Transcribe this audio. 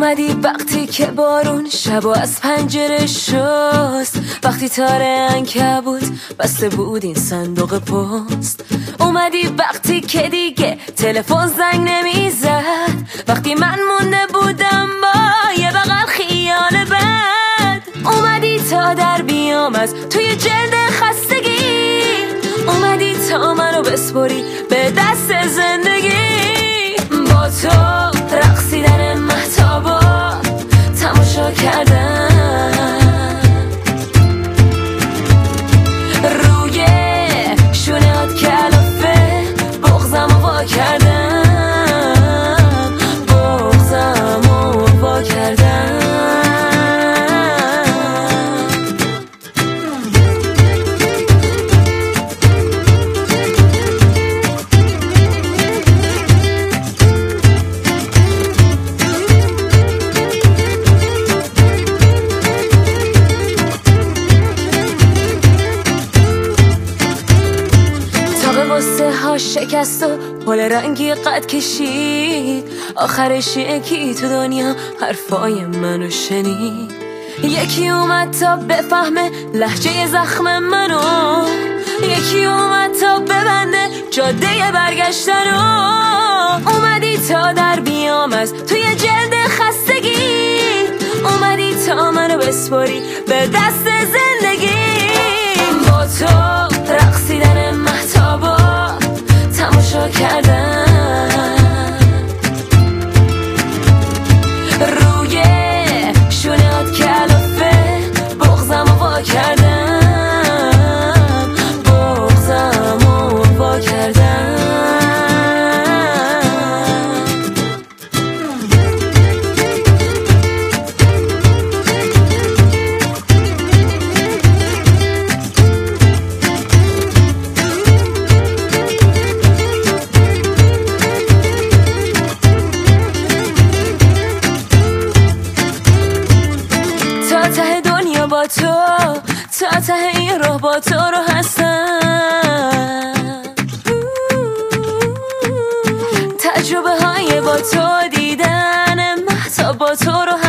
اومدی وقتی که بارون شبو از پنجره شست، وقتی تار عنکبوت بسته بود این صندوق پست. اومدی وقتی که دیگه تلفن زنگ نمیزد، وقتی من مونده بودم با یه بغل خیال بد. اومدی تا در بیام از توی جلد خستگی، اومدی تا منو بسپری به دست زندگی. با تو رقصیدن مهتابا تماشا کردن، روی شونهات کلافه بغضمو وا کردن، بغضمو وا کردن. واسه ها شکست و پل رنگی قد کشید، آخرش یکی تو دنیا حرفای منو شنید. یکی اومد تا بفهمه لهجه زخم منو، یکی اومد تا ببنده جاده برگشتنو. اومدی تا در بیام از توی جلد خستگی، اومدی تا منو بسپاری به دست زندگی. با تو رقصیدن مهتابا تماشا کردن، روی شونهات کلافه بغضمو وا کردن، بغضمو وا کردن. ته دنیا با تو، تا ته این راه با تو رو هستم. تجربه های با تو دیدن مهتاب با تو رو